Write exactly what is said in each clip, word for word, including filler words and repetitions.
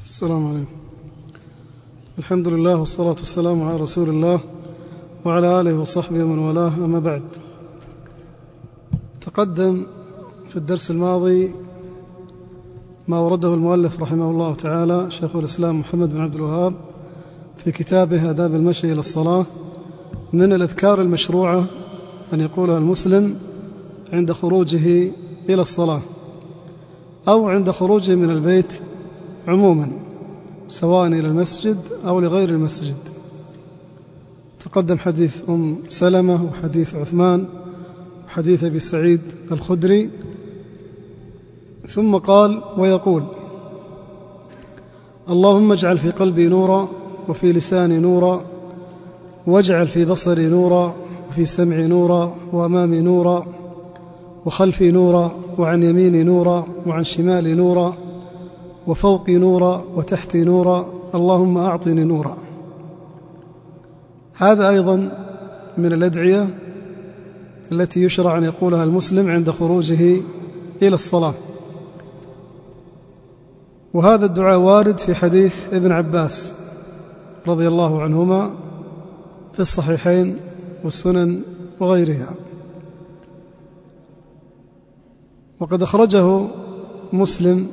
السلام عليكم. الحمد لله والصلاة والسلام على رسول الله وعلى آله وصحبه ومن والاه، أما بعد. تقدم في الدرس الماضي ما ورده المؤلف رحمه الله تعالى شيخ الإسلام محمد بن عبد الوهاب في كتابه آداب المشي إلى الصلاة من الأذكار المشروعة أن يقولها المسلم عند خروجه إلى الصلاة أو عند خروجه من البيت عموما، سواء إلى المسجد أو لغير المسجد. تقدم حديث أم سلمة وحديث عثمان وحديث أبي سعيد الخدري، ثم قال ويقول: اللهم اجعل في قلبي نورا وفي لساني نورا واجعل في بصري نورا وفي سمعي نورا وأمامي نورا وخلفي نورا وعن يميني نورا وعن شمالي نورا وفوقي نورا وتحتي نورا، اللهم أعطني نورا. هذا أيضا من الأدعية التي يشرع أن يقولها المسلم عند خروجه إلى الصلاة. وهذا الدعاء وارد في حديث ابن عباس رضي الله عنهما في الصحيحين والسنن وغيرها، وقد أخرجه مسلم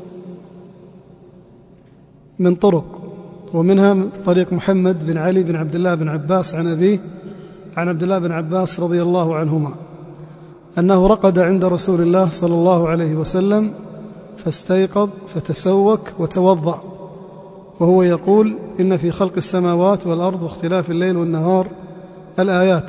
من طرق، ومنها طريق محمد بن علي بن عبد الله بن عباس عن أبيه عن عبد الله بن عباس رضي الله عنهما أنه رقد عند رسول الله صلى الله عليه وسلم فاستيقظ فتسوك وتوضأ وهو يقول: إن في خلق السماوات والأرض واختلاف الليل والنهار الآيات.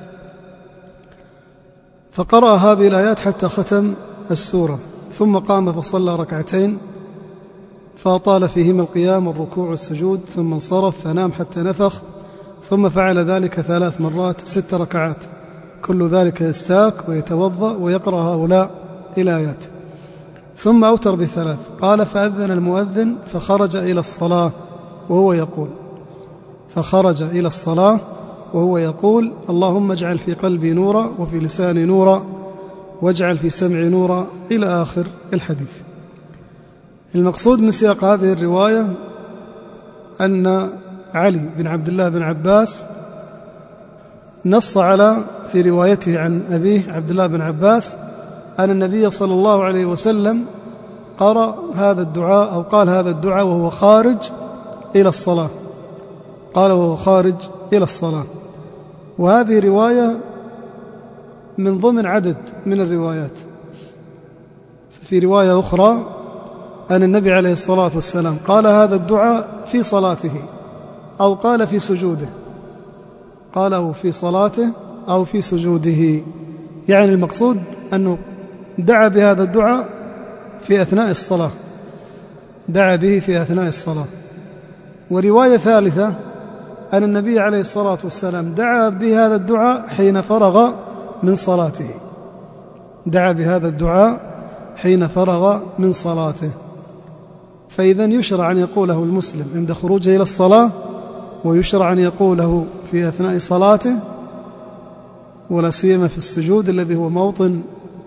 فقرأ هذه الآيات حتى ختم السورة، ثم قام فصلى ركعتين فأطال فيهما القيام والركوع والسجود، ثم انصرف فنام حتى نفخ، ثم فعل ذلك ثلاث مرات ست ركعات، كل ذلك يستاك ويتوضأ ويقرأ هؤلاء الآيات، ثم أوتر بثلاث. قال: فأذن المؤذن فخرج إلى الصلاة وهو يقول فخرج إلى الصلاة وهو يقول: اللهم اجعل في قلبي نورا وفي لساني نورا واجعل في سمعي نورا، إلى آخر الحديث. المقصود من سياق هذه الرواية أن علي بن عبد الله بن عباس نص على في روايته عن أبيه عبد الله بن عباس أن النبي صلى الله عليه وسلم قرأ هذا الدعاء أو قال هذا الدعاء وهو خارج إلى الصلاة، قال وهو خارج إلى الصلاة. وهذه رواية من ضمن عدد من الروايات. في رواية أخرى أن النبي عليه الصلاة والسلام قال هذا الدعاء في صلاته أو قال في سجوده، قاله في صلاته أو في سجوده، يعني المقصود أنه دعا بهذا الدعاء في أثناء الصلاة، دعا به في أثناء الصلاة. ورواية ثالثة أن النبي عليه الصلاة والسلام دعا بهذا الدعاء حين فرغ من صلاته، دعا بهذا الدعاء حين فرغ من صلاته. فإذا يشرع أن يقوله المسلم عند خروجه إلى الصلاة، ويشرع أن يقوله في أثناء صلاته، ولا سيما في السجود الذي هو موطن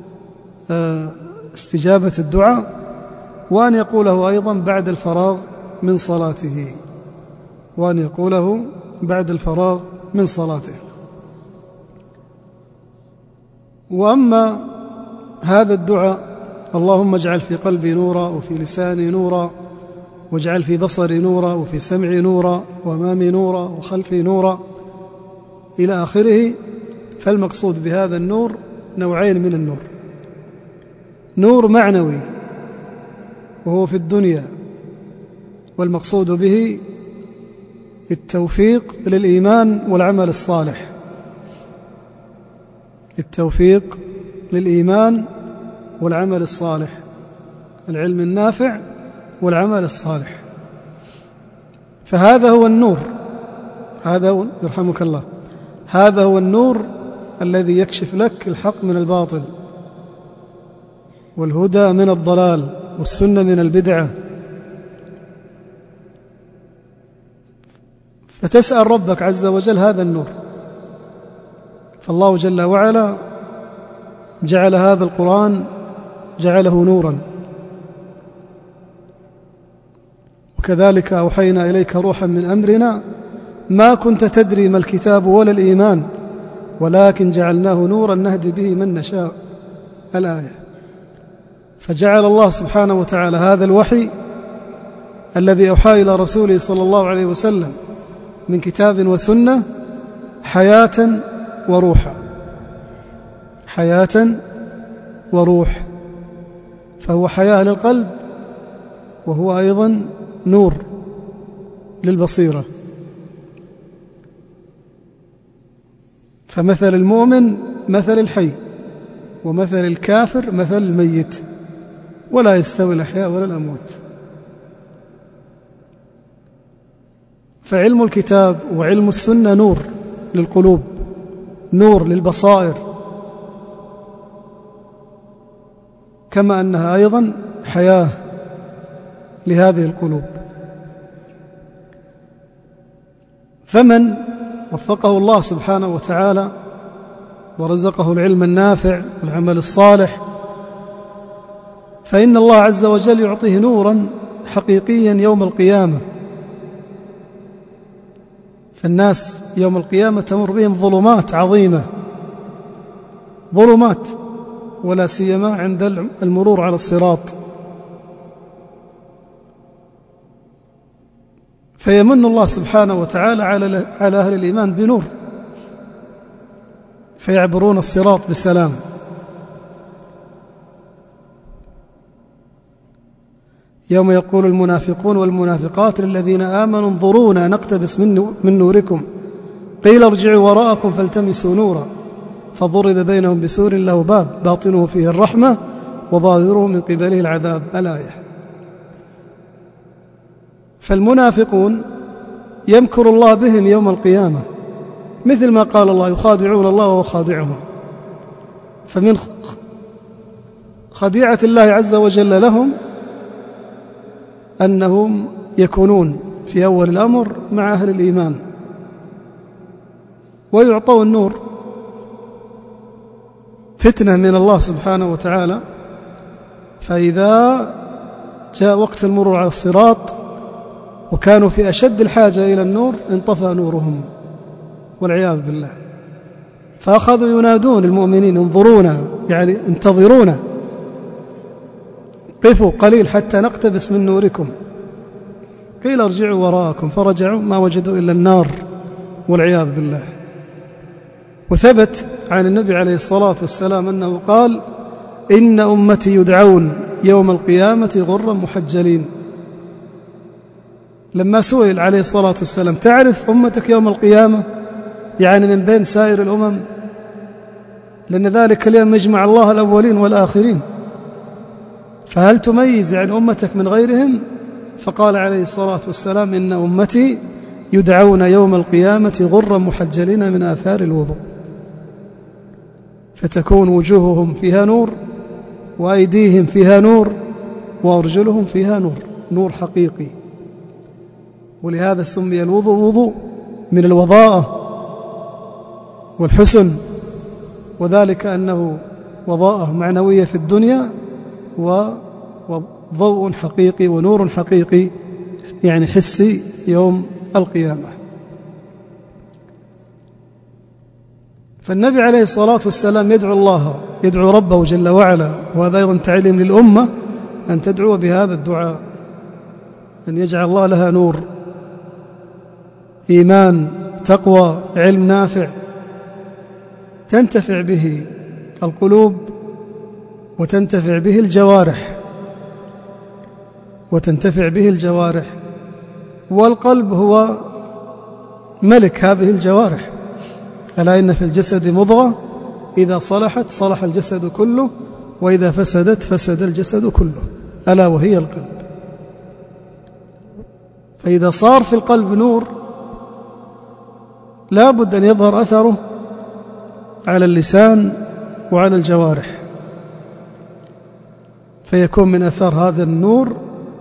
استجابة الدعاء، وأن يقوله أيضا بعد الفراغ من صلاته وأن يقوله بعد الفراغ من صلاته. وأما هذا الدعاء: اللهم اجعل في قلبي نورا وفي لساني نورا واجعل في بصري نورا وفي سمعي نورا وأمامي نورا وخلفي نورا، إلى آخره، فالمقصود بهذا النور نوعين من النور: نور معنوي وهو في الدنيا، والمقصود به التوفيق للإيمان والعمل الصالح، التوفيق للإيمان والعمل الصالح، العلم النافع والعمل الصالح. فهذا هو النور، هذا هو يرحمك الله هذا هو النور الذي يكشف لك الحق من الباطل والهدى من الضلال والسنة من البدعة. فتسأل ربك عز وجل هذا النور، فالله جل وعلا جعل هذا القرآن جعله نورا، وكذلك أوحينا إليك روحا من أمرنا ما كنت تدري ما الكتاب ولا الإيمان ولكن جعلناه نورا نهدي به من نشاء. الآية. فجعل الله سبحانه وتعالى هذا الوحي الذي أوحى إلى رسوله صلى الله عليه وسلم من كتاب وسنة حياة وروحا، حياة وروح، فهو حياة للقلب وهو أيضا نور للبصيرة. فمثل المؤمن مثل الحي ومثل الكافر مثل الميت، ولا يستوي الأحياء ولا الأموات. فعلم الكتاب وعلم السنة نور للقلوب، نور للبصائر، كما أنها أيضا حياة لهذه القلوب. فمن وفقه الله سبحانه وتعالى ورزقه العلم النافع والعمل الصالح فإن الله عز وجل يعطيه نورا حقيقيا يوم القيامة. فالناس يوم القيامة تمر بهم ظلمات عظيمة، ظلمات، ولا سيما عند المرور على الصراط، فيمن الله سبحانه وتعالى على أهل الإيمان بنور فيعبرون الصراط بسلام. يوم يقول المنافقون والمنافقات للذين آمنوا انظرونا نقتبس من نوركم قيل ارجعوا وراءكم فالتمسوا نورا فضرب بينهم بسور له باب باطنه فيه الرحمة وظاهره من قبله العذاب. الآية. فالمنافقون يمكر الله بهم يوم القيامة مثل ما قال الله يخادعون الله وهو خادعهم. فمن خديعة الله عز وجل لهم أنهم يكونون في أول الأمر مع أهل الإيمان ويعطون النور، فتنة من الله سبحانه وتعالى، فإذا جاء وقت المرور على الصراط وكانوا في أشد الحاجة إلى النور انطفى نورهم والعياذ بالله، فأخذوا ينادون المؤمنين انظرونا، يعني انتظرونا، قفوا قليل حتى نقتبس من نوركم، قيل ارجعوا وراءكم فرجعوا ما وجدوا إلا النار والعياذ بالله. وثبت عن النبي عليه الصلاة والسلام أنه قال إن أمتي يدعون يوم القيامة غرا محجلين. لما سئل عليه الصلاة والسلام تعرف أمتك يوم القيامة، يعني من بين سائر الأمم، لأن ذلك اليوم يجمع الله الأولين والآخرين، فهل تميز يعني أمتك من غيرهم؟ فقال عليه الصلاة والسلام إن أمتي يدعون يوم القيامة غرا محجلين من آثار الوضوء، فتكون وجوههم فيها نور وأيديهم فيها نور وأرجلهم فيها نور، نور حقيقي. ولهذا سمي الوضوء وضوء من الوضاءة والحسن، وذلك أنه وضاءة معنوية في الدنيا وضوء حقيقي ونور حقيقي يعني حسي يوم القيامة. فالنبي عليه الصلاة والسلام يدعو الله، يدعو ربه جل وعلا، وهذا أيضا تعليم للأمة أن تدعو بهذا الدعاء، أن يجعل الله لها نور، إيمان، تقوى، علم نافع تنتفع به القلوب وتنتفع به الجوارح وتنتفع به الجوارح والقلب هو ملك هذه الجوارح. ألا إن في الجسد مضغة إذا صلحت صلح الجسد كله وإذا فسدت فسد الجسد كله، ألا وهي القلب. فإذا صار في القلب نور لا بد أن يظهر أثره على اللسان وعلى الجوارح، فيكون من أثر هذا النور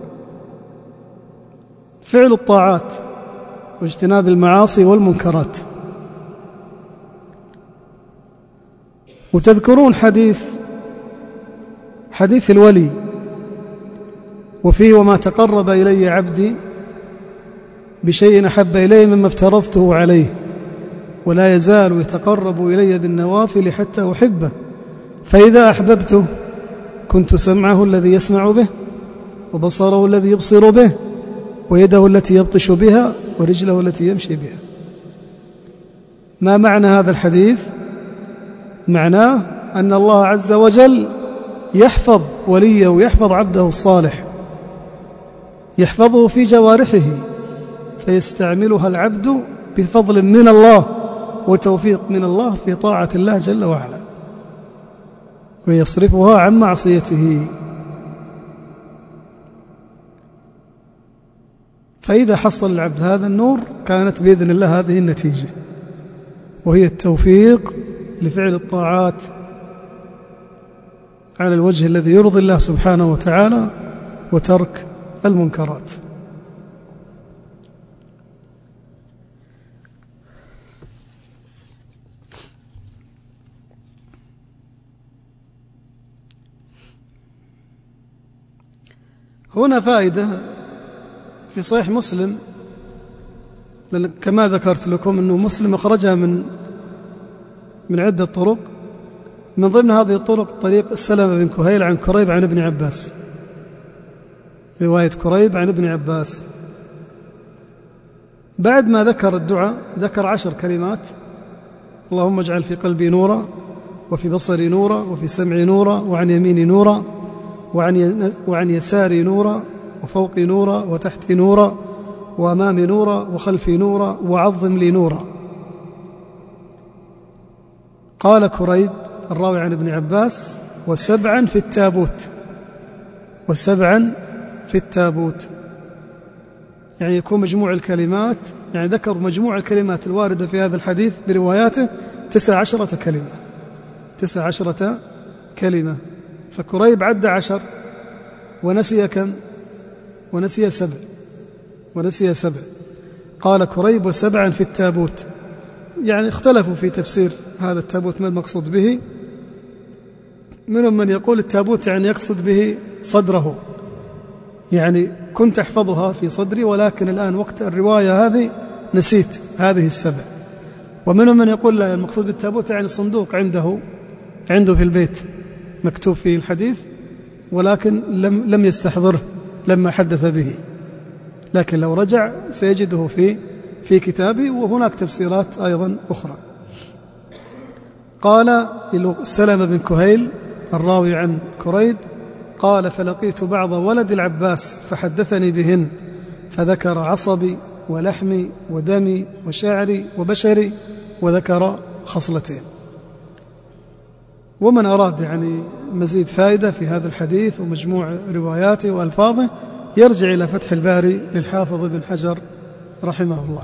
فعل الطاعات واجتناب المعاصي والمنكرات. وتذكرون حديث حديث الولي، وفيه وما تقرب إلي عبدي بشيء أحب إليه مما افترضته عليه، ولا يزال يتقرب إلي بالنوافل حتى أحبه، فإذا أحببته كنت سمعه الذي يسمع به، وبصره الذي يبصر به، ويده التي يبطش بها، ورجله التي يمشي بها. ما معنى هذا الحديث؟ معناه أن الله عز وجل يحفظ وليه ويحفظ عبده الصالح، يحفظه في جوارحه، فيستعملها العبد بفضل من الله وتوفيق من الله في طاعة الله جل وعلا، ويصرفها عن معصيته. فإذا حصل العبد هذا النور كانت بإذن الله هذه النتيجة، وهي التوفيق لفعل الطاعات على الوجه الذي يرضي الله سبحانه وتعالى، وترك المنكرات. هنا فائدة في صحيح مسلم، كما ذكرت لكم أنه مسلم أخرجها من من عدة طرق، من ضمن هذه الطرق طريق سلمة بن كهيل عن كريب عن ابن عباس، رواية كريب عن ابن عباس. بعد ما ذكر الدعاء ذكر عشر كلمات: اللهم اجعل في قلبي نورا، وفي بصري نورا، وفي سمعي نورا، وعن يميني نورا، وعن وعن يساري نورا، وفوقي نورا، وتحتي نورا، وأمامي نورا، وخلفي نورا، وعظم لي نورا. قال كريب الراوي عن ابن عباس: وسبعا في التابوت، وسبعا في التابوت، يعني يكون مجموع الكلمات، يعني ذكر مجموع الكلمات الواردة في هذا الحديث برواياته تسع عشرة كلمة، تسع عشرة كلمة. فكريب عد عشر ونسي كم؟ ونسي سبع، ونسي سبع. قال كريب: وسبعا في التابوت، يعني اختلفوا في تفسير هذا التابوت ما المقصود به. منهم من يقول التابوت يعني يقصد به صدره، يعني كنت أحفظها في صدري ولكن الآن وقت الرواية هذه نسيت هذه السبع. ومنهم من يقول لا، المقصود بالتابوت يعني صندوق عنده عنده في البيت مكتوب فيه الحديث، ولكن لم لم يستحضره لما حدث به، لكن لو رجع سيجده في في كتابه. وهناك تفسيرات أيضا أخرى. قال سلمة بن كهيل الراوي عن كريب قال: فلقيت بعض ولد العباس فحدثني بهن، فذكر عصبي ولحمي ودمي وشعري وبشري، وذكر خصلتين. ومن أراد يعني مزيد فائدة في هذا الحديث ومجموع رواياته وألفاظه يرجع إلى فتح الباري للحافظ ابن حجر رحمه الله.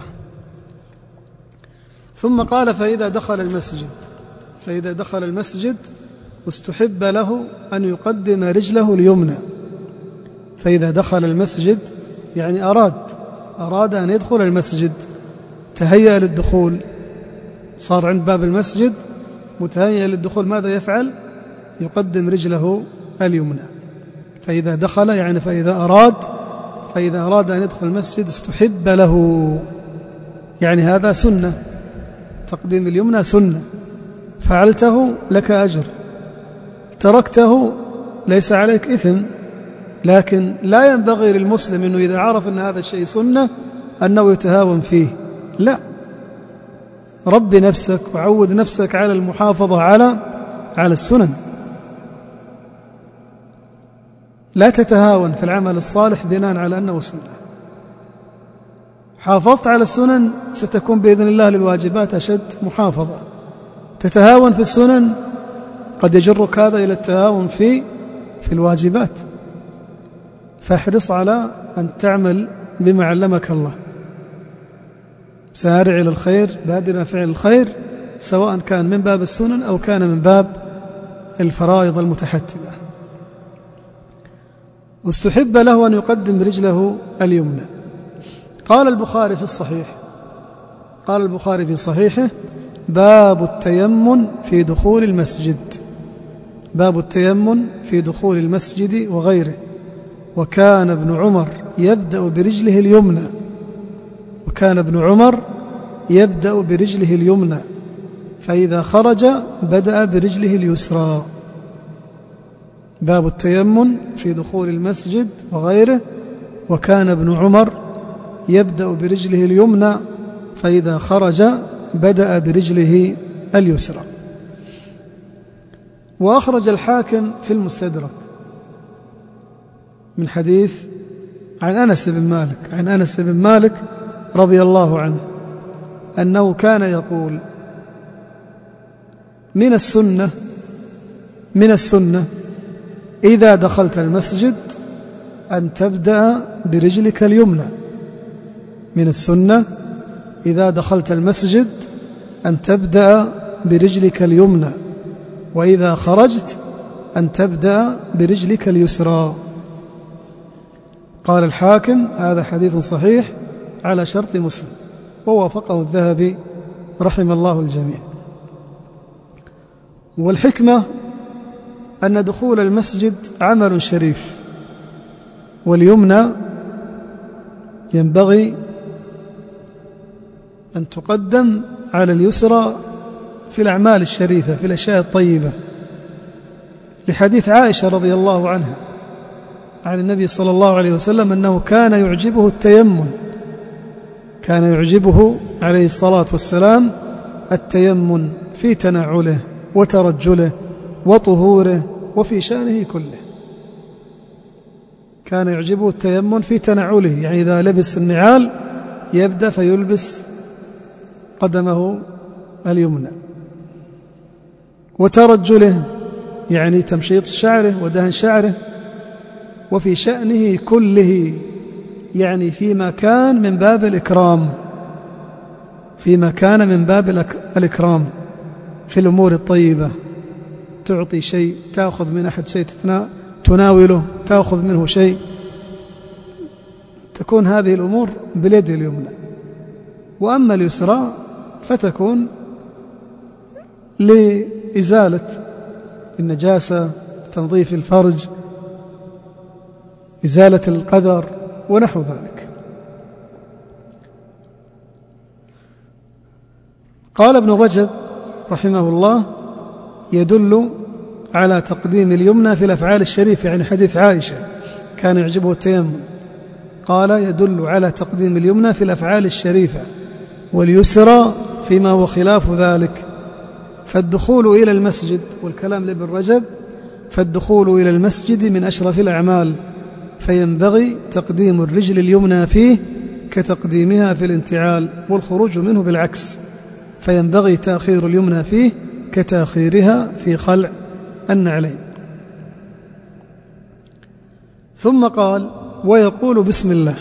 ثم قال: فإذا دخل المسجد فإذا دخل المسجد استحب له أن يقدم رجله اليمنى. فإذا دخل المسجد يعني أراد أراد أن يدخل المسجد، تهيأ للدخول، صار عند باب المسجد متهيأ للدخول، ماذا يفعل؟ يقدم رجله اليمنى. فإذا دخل يعني فإذا أراد فإذا أراد أن يدخل المسجد استحب له، يعني هذا سنة، تقديم اليمنى سنة، فعلته لك أجر، تركته ليس عليك إثم. لكن لا ينبغي للمسلم أنه إذا عرف أن هذا الشيء سنة أنه يتهاون فيه، لا، رب نفسك وعود نفسك على المحافظة على على السنن، لا تتهاون في العمل الصالح بناء على أنه سنة. حافظت على السنن ستكون بإذن الله للواجبات أشد محافظة. تتهاون في السنن قد يجرك هذا إلى التهاون في في الواجبات. فاحرص على أن تعمل بما علمك الله، سارع إلى الخير، بادر فعل الخير، سواء كان من باب السنن أو كان من باب الفرائض المتحتمة. واستحب له أن يقدم رجله اليمنى. قال البخاري في الصحيح قال البخاري في صحيحه: باب التيمم في دخول المسجد، باب التيمم في دخول المسجد وغيره. وكان ابن عمر يبدأ برجله اليمنى وكان ابن عمر يبدأ برجله اليمنى فإذا خرج بدأ برجله اليسرى. باب التيمم في دخول المسجد وغيره. وكان ابن عمر يبدأ برجله اليمنى فإذا خرج بدأ برجله اليسرى. وأخرج الحاكم في المستدرك من حديث عن أنس بن مالك عن أنس بن مالك رضي الله عنه أنه كان يقول: من السنة من السنة إذا دخلت المسجد أن تبدأ برجلك اليمنى. من السنة إذا دخلت المسجد أن تبدأ برجلك اليمنى، وإذا خرجت أن تبدأ برجلك اليسرى. قال الحاكم: هذا حديث صحيح على شرط مسلم، ووافقه الذهبي رحم الله الجميع. والحكمة أن دخول المسجد عمل شريف، واليمنى ينبغي أن تقدم على اليسرى في الأعمال الشريفة، في الأشياء الطيبة، لحديث عائشة رضي الله عنها عن النبي صلى الله عليه وسلم أنه كان يعجبه التيمم كان يعجبه عليه الصلاة والسلام التيمم في تنعله وترجله وطهوره وفي شأنه كله. كان يعجبه التيمم في تنعله، يعني إذا لبس النعال يبدأ فيلبس قدمه اليمنى، وترجله يعني تمشيط شعره ودهن شعره، وفي شأنه كله يعني فيما كان من باب الإكرام فيما كان من باب الإكرام في الأمور الطيبة، تعطي شيء، تأخذ من أحد شيء، تناوله، تأخذ منه شيء، تكون هذه الأمور باليد اليمنى. وأما اليسرى فتكون لإزالة النجاسة، تنظيف الفرج، إزالة القدر ونحو ذلك. قال ابن رجب رحمه الله: يدل على تقديم اليمنى في الأفعال الشريفة، يعني حديث عائشة كان يعجبه التيمم، قال يدل على تقديم اليمنى في الأفعال الشريفة واليسرى فيما هو خلاف ذلك. فالدخول إلى المسجد، والكلام لابن رجب، فالدخول إلى المسجد من أشرف الأعمال، فينبغي تقديم الرجل اليمنى فيه كتقديمها في الانتعال، والخروج منه بالعكس، فينبغي تأخير اليمنى فيه كتأخيرها في خلع النعلين. ثم قال: ويقول بسم الله،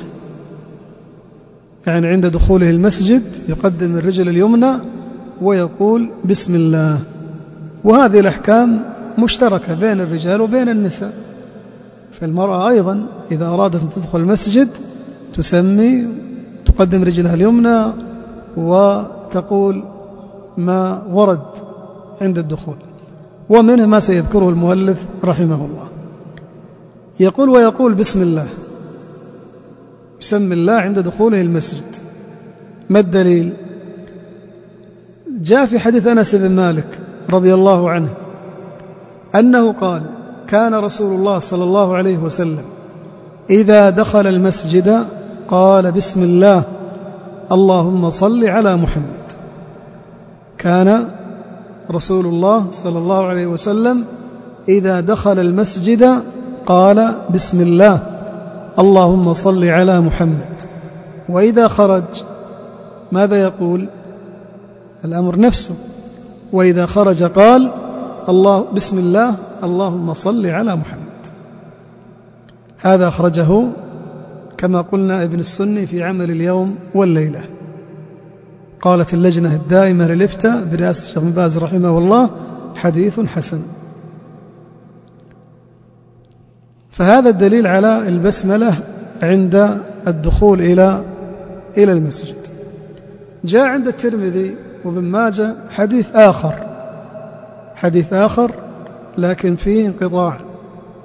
يعني عند دخوله المسجد يقدم الرجل اليمنى ويقول بسم الله. وهذه الأحكام مشتركة بين الرجال وبين النساء. فالمرأة أيضا إذا أرادت أن تدخل المسجد تسمي، تقدم رجلها اليمنى وتقول ما ورد عند الدخول، ومنه ما سيذكره المؤلف رحمه الله. يقول: ويقول بسم الله، يسمي الله عند دخوله المسجد. ما الدليل؟ جاء في حديث أنس بن مالك رضي الله عنه أنه قال: كان رسول الله صلى الله عليه وسلم إذا دخل المسجد قال بسم الله اللهم صل على محمد. كان رسول الله صلى الله عليه وسلم إذا دخل المسجد قال بسم الله اللهم صل على محمد. وإذا خرج ماذا يقول؟ الأمر نفسه. وإذا خرج قال الله بسم الله اللهم صل على محمد. هذا أخرجه كما قلنا ابن السني في عمل اليوم والليلة. قالت اللجنة الدائمة للإفتاء برئاسة الشيخ بن باز رحمه الله: حديث حسن. فهذا الدليل على البسملة عند الدخول إلى إلى المسجد. جاء عند الترمذي وابن ماجه حديث آخر حديث آخر لكن فيه انقطاع.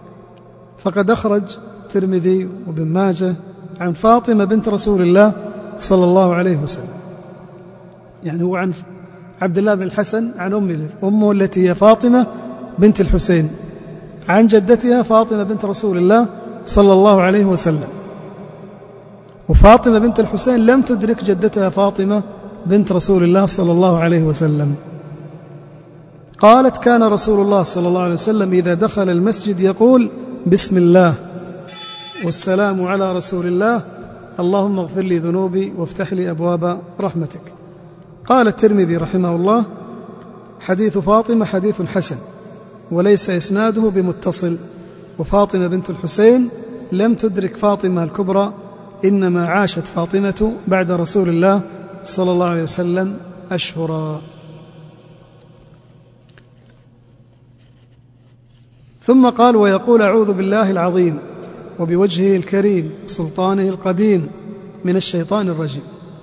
فقد أخرج الترمذي وابن ماجه عن فاطمة بنت رسول الله صلى الله عليه وسلم. يعني هو عن عبد الله بن الحسن عن أمه أمه التي هي فاطمة بنت الحسين عن جدتها فاطمة بنت رسول الله صلى الله عليه وسلم. وفاطمة بنت الحسين لم تدرك جدتها فاطمة بنت رسول الله صلى الله عليه وسلم. قالت: كان رسول الله صلى الله عليه وسلم إذا دخل المسجد يقول: بسم الله والسلام على رسول الله، اللهم اغفر لي ذنوبي وافتح لي أبواب رحمتك. قال الترمذي رحمه الله: حديث فاطمة حديث حسن وليس إسناده بمتصل، وفاطمة بنت الحسين لم تدرك فاطمة الكبرى، إنما عاشت فاطمة بعد رسول الله صلى الله عليه وسلم أشهرا. ثم قال: ويقول: أعوذ بالله العظيم وبوجهه الكريم وسلطانه القديم من الشيطان الرجيم.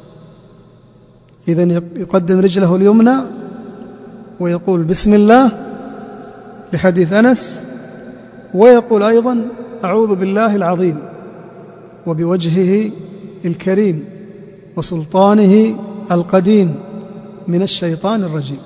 إذن يقدم رجله اليمنى ويقول بسم الله لحديث أنس، ويقول أيضا: أعوذ بالله العظيم وبوجهه الكريم وسلطانه القديم من الشيطان الرجيم.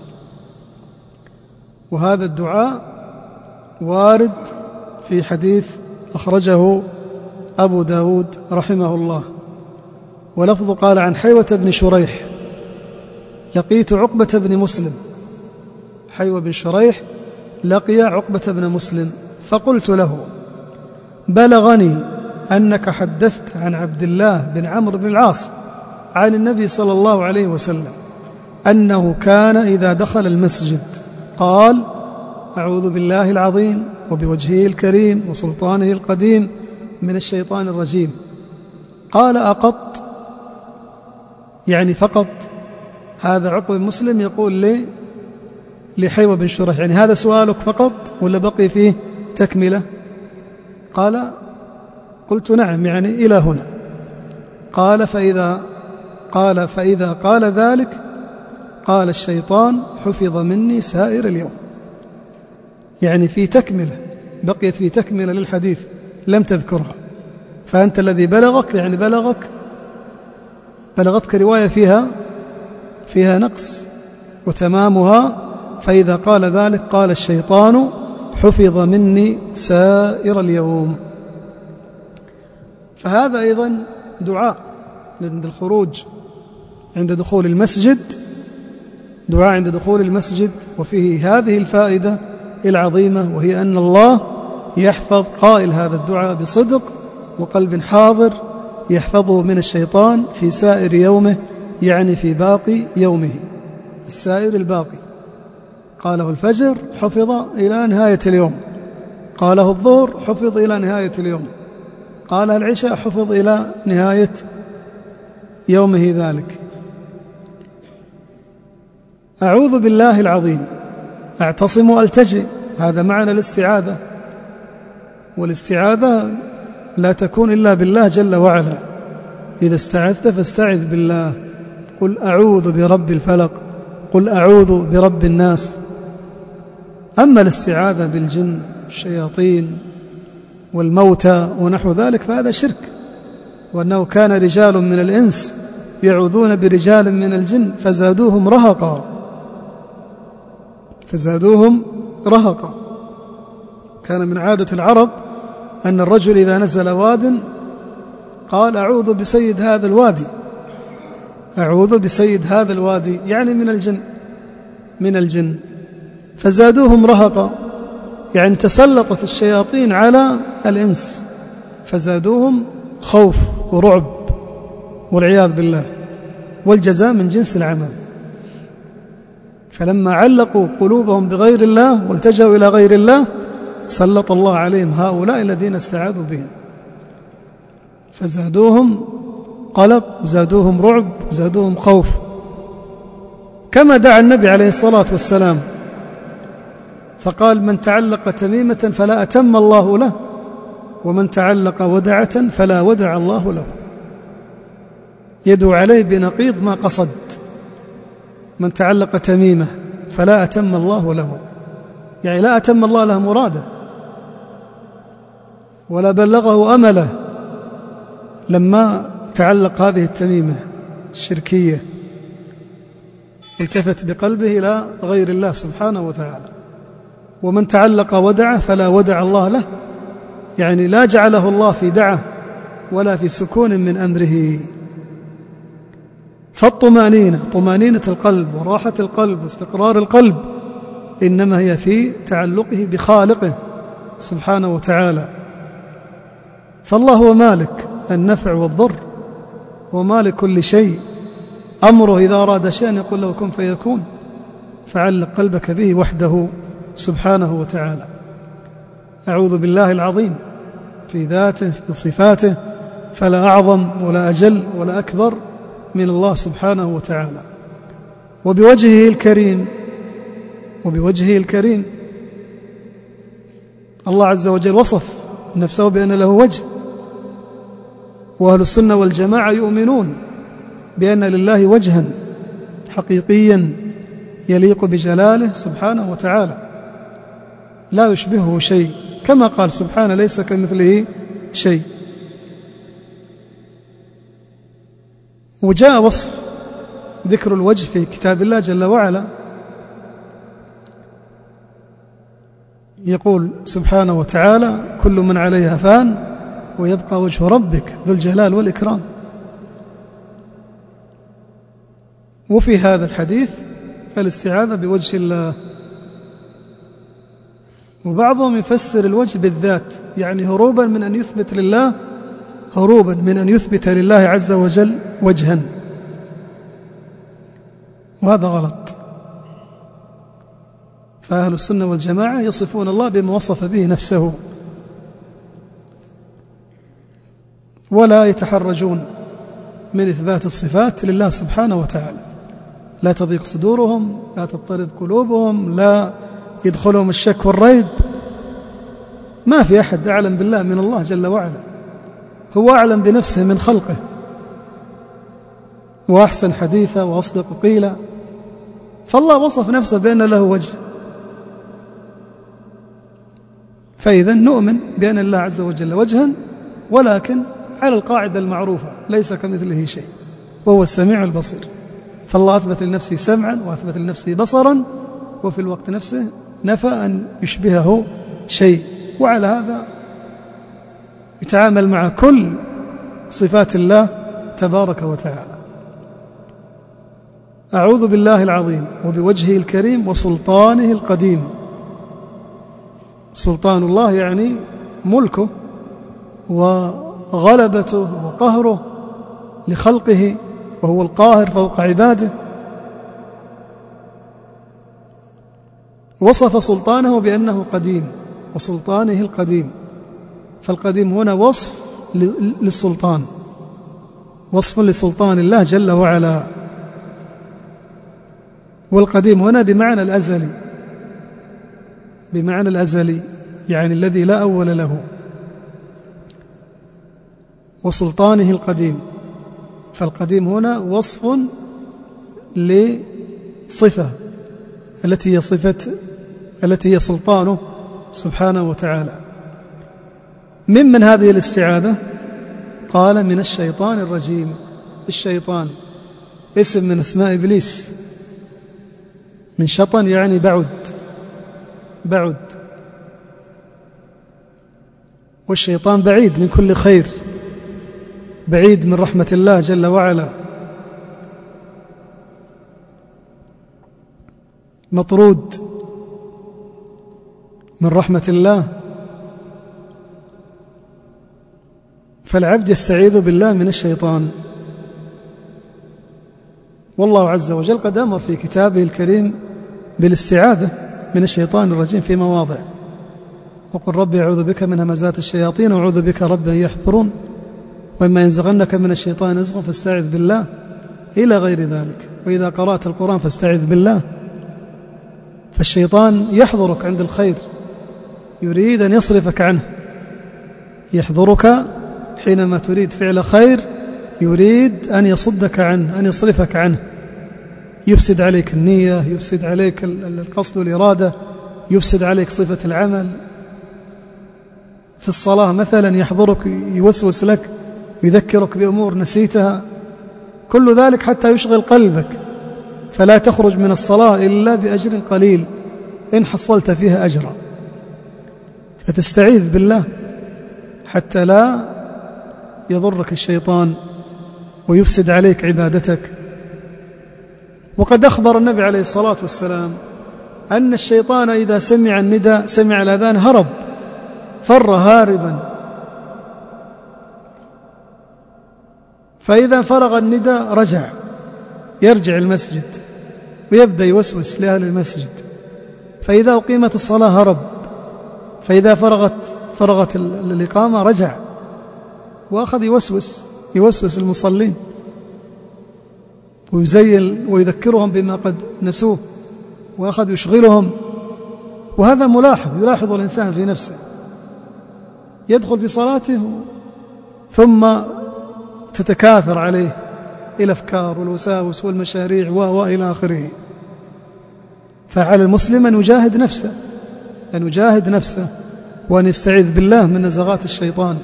وهذا الدعاء وارد في حديث أخرجه أبو داود رحمه الله، ولفظ قال عن حيوة بن شريح: لقيت عقبة بن مسلم. حيوة بن شريح لقي عقبة بن مسلم فقلت له: بلغني أنك حدثت عن عبد الله بن عمرو بن العاص عن النبي صلى الله عليه وسلم أنه كان إذا دخل المسجد قال: أعوذ بالله العظيم وبوجهه الكريم وسلطانه القديم من الشيطان الرجيم. قال: أقط؟ يعني فقط؟ هذا عقبة بن مسلم يقول لي لحيوة بن شريح: يعني هذا سؤالك فقط ولا بقي فيه تكملة؟ قال: قلت نعم، يعني إلى هنا. قال: فإذا قال فإذا قال ذلك قال الشيطان: حفظ مني سائر اليوم. يعني في تكملة، بقيت في تكملة للحديث لم تذكرها، فأنت الذي بلغك يعني بلغك بلغتك رواية فيها فيها نقص، وتمامها: فإذا قال ذلك قال الشيطان: حفظ مني سائر اليوم. فهذا أيضا دعاء عند الخروج، عند دخول المسجد، دعاء عند دخول المسجد، وفيه هذه الفائدة العظيمة، وهي أن الله يحفظ قائل هذا الدعاء بصدق وقلب حاضر، يحفظه من الشيطان في سائر يومه، يعني في باقي يومه، السائر الباقي. قاله الفجر حفظ إلى نهاية اليوم، قاله الظهر حفظ إلى نهاية اليوم، قاله العشاء حفظ إلى نهاية يومه ذلك. أعوذ بالله العظيم، أعتصم وألتجئ، هذا معنى الاستعاذة، والاستعاذة لا تكون إلا بالله جل وعلا. إذا استعذت فاستعذ بالله، قل أعوذ برب الفلق، قل أعوذ برب الناس. أما الاستعاذة بالجن الشياطين والموتى ونحو ذلك فهذا شرك، وأنه كان رجال من الإنس يعوذون برجال من الجن فزادوهم رهقا فزادوهم رهقا كان من عادة العرب أن الرجل إذا نزل واد قال: أعوذ بسيد هذا الوادي، أعوذ بسيد هذا الوادي، يعني من الجن من الجن فزادوهم رهقا، يعني تسلطت الشياطين على الإنس فزادوهم خوف ورعب والعياذ بالله، والجزاء من جنس العمل. فلما علقوا قلوبهم بغير الله والتجأوا إلى غير الله سلط الله عليهم هؤلاء الذين استعاذوا بهم، فزادوهم قلق وزادوهم رعب وزادوهم خوف. كما دعا النبي عليه الصلاة والسلام فقال: من تعلق تميمة فلا أتم الله له، ومن تعلق ودعة فلا ودع الله له. يدعو عليه بنقيض ما قصد. من تعلق تميمة فلا أتم الله له، يعني لا أتم الله له مراده ولا بلغه أمله. لما تعلق هذه التميمة الشركية التفت بقلبه إلى غير الله سبحانه وتعالى. ومن تعلق ودعه فلا ودع الله له، يعني لا جعله الله في دعه ولا في سكون من أمره. فالطمأنينة، طمأنينة القلب وراحة القلب واستقرار القلب، إنما هي في تعلقه بخالقه سبحانه وتعالى. فالله هو مالك النفع والضر ومالك كل شيء، أمره إذا أراد شيئا يقول له كن فيكون، فعلق قلبك به وحده سبحانه وتعالى. أعوذ بالله العظيم في ذاته في صفاته، فلا أعظم ولا أجل ولا أكبر من الله سبحانه وتعالى. وبوجهه الكريم وبوجهه الكريم الله عز وجل وصف نفسه بأن له وجه، وأهل السنة والجماعة يؤمنون بأن لله وجها حقيقيا يليق بجلاله سبحانه وتعالى لا يشبهه شيء، كما قال سبحانه ليس كمثله شيء. وجاء وصف ذكر الوجه في كتاب الله جل وعلا، يقول سبحانه وتعالى كل من عليها فان ويبقى وجه ربك ذو الجلال والإكرام. وفي هذا الحديث الاستعاذة بوجه الله. وبعضهم يفسر الوجه بالذات، يعني هروبا من أن يثبت لله هروبا من أن يثبت لله عز وجل وجها، وهذا غلط. فأهل السنة والجماعة يصفون الله بما وصف به نفسه، ولا يتحرجون من إثبات الصفات لله سبحانه وتعالى، لا تضيق صدورهم، لا تضطرب قلوبهم، لا يدخلهم الشك والريب. ما في أحد أعلم بالله من الله جل وعلا، هو أعلم بنفسه من خلقه، وأحسن حديثا وأصدق قيلا. فالله وصف نفسه بأن له وجه، فإذا نؤمن بأن الله عز وجل وجها، ولكن على القاعدة المعروفة ليس كمثله شيء وهو السميع البصير. فالله أثبت لنفسه سمعا وأثبت لنفسه بصرا، وفي الوقت نفسه نفى أن يشبهه شيء. وعلى هذا يتعامل مع كل صفات الله تبارك وتعالى. أعوذ بالله العظيم وبوجهه الكريم وسلطانه القديم. سلطان الله يعني ملكه وغلبته وقهره لخلقه، وهو القاهر فوق عباده. وصف سلطانه بأنه قديم وسلطانه القديم، فالقديم هنا وصف للسلطان، وصف لسلطان الله جل وعلا. والقديم هنا بمعنى الأزلي، بمعنى الأزلي يعني الذي لا أول له. وسلطانه القديم، فالقديم هنا وصف لصفة التي هي صفة التي هي سلطانه سبحانه وتعالى. من من هذه الاستعاذة؟ قال من الشيطان الرجيم. الشيطان اسم من اسماء إبليس، من شطن يعني بعد بعد والشيطان بعيد من كل خير، بعيد من رحمة الله جل وعلا، مطرود من رحمة الله. فالعبد يستعيذ بالله من الشيطان. والله عز وجل قد أمر في كتابه الكريم بالاستعاذة من الشيطان الرجيم في مواضع، وقل ربي أعوذ بك من همزات الشياطين وأعوذ بك رب أن يحضرون، وإما ينزغنك من الشيطان نزغ فاستعذ بالله، إلى غير ذلك. وإذا قرأت القرآن فاستعذ بالله. فالشيطان يحضرك عند الخير، يريد أن يصرفك عنه، يحضرك حينما تريد فعل خير، يريد أن يصدك عنه، أن يصرفك عنه، يفسد عليك النية، يفسد عليك القصد والإرادة، يفسد عليك صفة العمل. في الصلاة مثلا يحضرك، يوسوس لك، ويذكرك بأمور نسيتها، كل ذلك حتى يشغل قلبك، فلا تخرج من الصلاة إلا بأجر قليل إن حصلت فيها أجرا. فتستعيذ بالله حتى لا يضرك الشيطان ويفسد عليك عبادتك. وقد أخبر النبي عليه الصلاة والسلام أن الشيطان إذا سمع النداء سمع الأذان هرب، فر هاربا، فإذا فرغ النداء رجع يرجع المسجد ويبدأ يوسوس لأهل المسجد، فإذا أقيمت الصلاة هرب، فإذا فرغت فرغت الإقامة رجع وأخذ يوسوس يوسوس المصلين ويزين ويذكرهم بما قد نسوه، وأخذ يشغلهم. وهذا ملاحظ يلاحظ الإنسان في نفسه، يدخل في صلاته ثم تتكاثر عليه الأفكار والوساوس والمشاريع وإلى آخره. فعلى المسلم أن يجاهد نفسه أن يجاهد نفسه وأن يستعيذ بالله من نزغات الشيطان.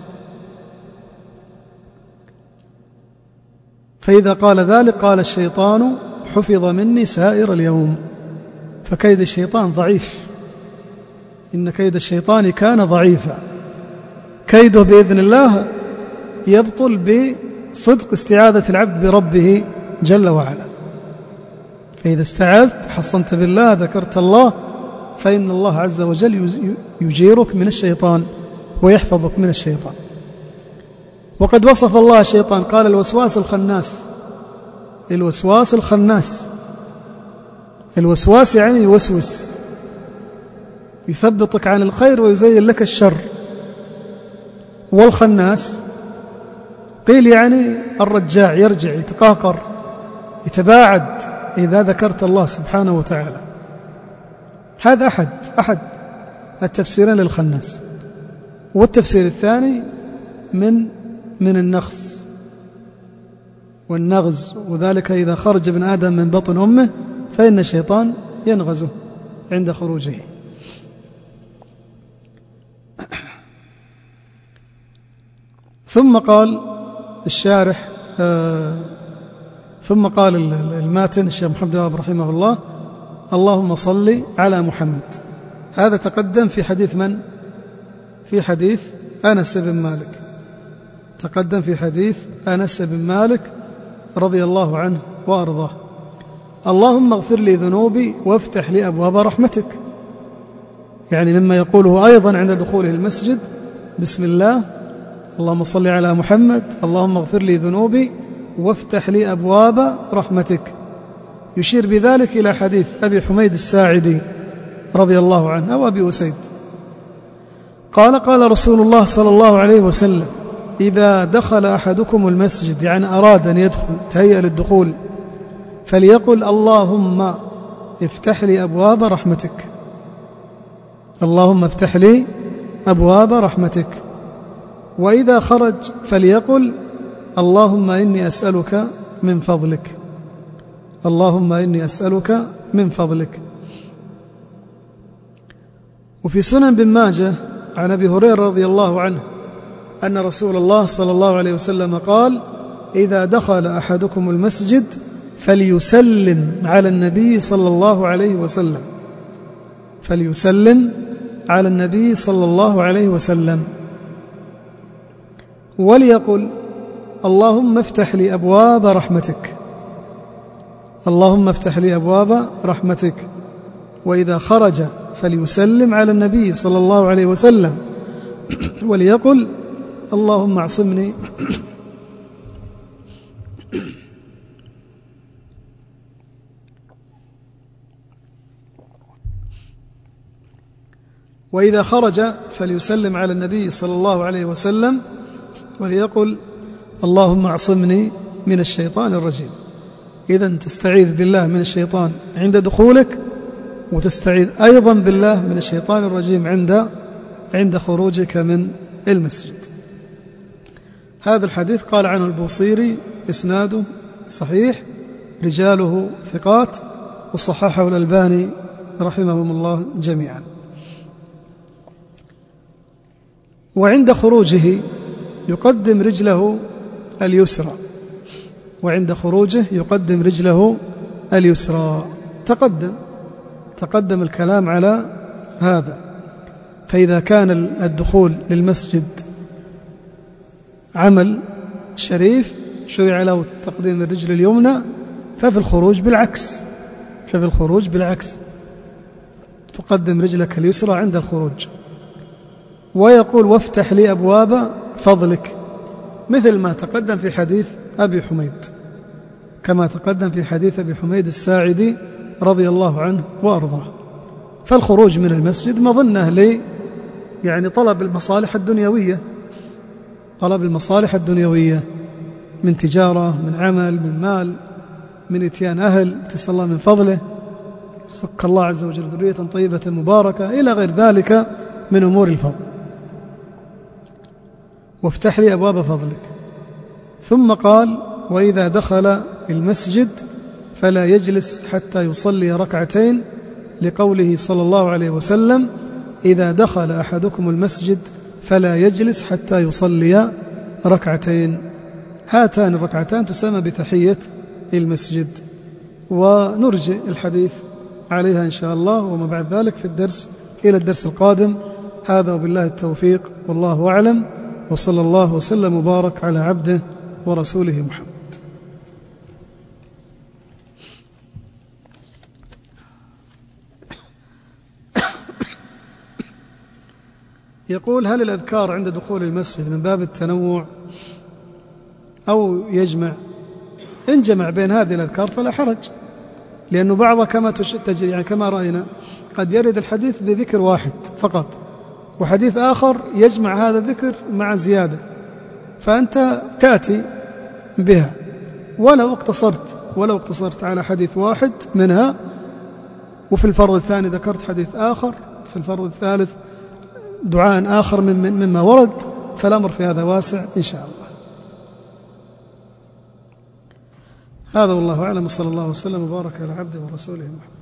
فإذا قال ذلك قال الشيطان حفظ مني سائر اليوم. فكيد الشيطان ضعيف، إن كيد الشيطان كان ضعيفا. كيده بإذن الله يبطل بصدق استعاذة العبد بربه جل وعلا. فإذا استعاذت حصنت بالله ذكرت الله، فإن الله عز وجل يجيرك من الشيطان ويحفظك من الشيطان. وقد وصف الله الشيطان قال الوسواس الخناس. الوسواس الخناس، الوسواس يعني يوسوس، يثبطك عن الخير ويزين لك الشر. والخناس قيل يعني الرجاع، يرجع يتقاقر يتباعد إذا ذكرت الله سبحانه وتعالى. هذا أحد أحد التفسيرين للخناس. والتفسير الثاني من من النغص والنغز، وذلك إذا خرج ابن آدم من بطن أمه فإن الشيطان ينغزه عند خروجه. ثم قال الشارح آه ثم قال الماتن الشيخ محمد بن رحمه الله اللهم صل على محمد. هذا تقدم في حديث من؟ في حديث أنس بن مالك، تقدم في حديث أنس بن مالك رضي الله عنه وأرضاه. اللهم اغفر لي ذنوبي وافتح لي أبواب رحمتك، يعني مما يقوله أيضا عند دخوله المسجد بسم الله اللهم صل على محمد اللهم اغفر لي ذنوبي وافتح لي أبواب رحمتك، يشير بذلك إلى حديث أبي حميد الساعدي رضي الله عنه أو أبي أسيد قال قال رسول الله صلى الله عليه وسلم إذا دخل أحدكم المسجد، يعني أراد أن يدخل تهيأ للدخول، فليقل اللهم افتح لي أبواب رحمتك، اللهم افتح لي أبواب رحمتك. وإذا خرج فليقل اللهم إني أسألك من فضلك، اللهم إني أسألك من فضلك. وفي سنن بن ماجه عن أبي هريرة رضي الله عنه أن رسول الله صلى الله عليه وسلم قال إذا دخل أحدكم المسجد فليسلم على النبي صلى الله عليه وسلم، فليسلم على النبي صلى الله عليه وسلم، وليقل اللهم افتح لي أبواب رحمتك، اللهم افتح لي أبواب رحمتك. وإذا خرج فليسلم على النبي صلى الله عليه وسلم وليقل اللهم اعصمني وإذا خرج فليسلم على النبي صلى الله عليه وسلم وليقل اللهم اعصمني من الشيطان الرجيم. إذن تستعيذ بالله من الشيطان عند دخولك، وتستعيذ أيضا بالله من الشيطان الرجيم عند عند خروجك من المسجد. هذا الحديث قال عنه البوصيري إسناده صحيح، رجاله ثقات، وصححه الألباني رحمهم الله جميعا. وعند خروجه يقدم رجله اليسرى، وعند خروجه يقدم رجله اليسرى. تقدم تقدم الكلام على هذا. فإذا كان الدخول للمسجد عمل شريف شرع له تقديم الرجل اليمنى، ففي الخروج بالعكس ففي الخروج بالعكس تقدم رجلك اليسرى عند الخروج. ويقول وافتح لي أبواب فضلك، مثل ما تقدم في حديث أبي حميد، كما تقدم في حديث أبي حميد الساعدي رضي الله عنه وأرضاه. فالخروج من المسجد مظنة لي يعني طلب المصالح الدنيوية طلب المصالح الدنيوية من تجارة، من عمل، من مال، من إتيان أهل، تسأل الله من فضله، سك الله عز وجل ذرية طيبة مباركة، إلى غير ذلك من أمور الفضل. وافتح لي أبواب فضلك. ثم قال وإذا دخل المسجد فلا يجلس حتى يصلي ركعتين، لقوله صلى الله عليه وسلم إذا دخل أحدكم المسجد فلا يجلس حتى يصلي ركعتين. هاتان الركعتان تسمى بتحية المسجد، ونرجع الحديث عليها إن شاء الله وما بعد ذلك في الدرس إلى الدرس القادم. هذا وبالله التوفيق، والله أعلم، وصلى الله وسلم وبارك على عبده ورسوله محمد. يقول هل الأذكار عند دخول المسجد من باب التنوع أو يجمع؟ إن جمع بين هذه الأذكار فلا حرج، لأنه بعضها كما تجري يعني كما رأينا قد يرد الحديث بذكر واحد فقط، وحديث آخر يجمع هذا الذكر مع زيادة، فأنت تأتي بها. ولو اقتصرت ولو اقتصرت على حديث واحد منها، وفي الفرض الثاني ذكرت حديث آخر، في الفرض الثالث دعاء آخر مما ورد، فالأمر في هذا واسع إن شاء الله. هذا والله أعلم، صلى الله وسلم وبارك على عبده ورسوله محمد.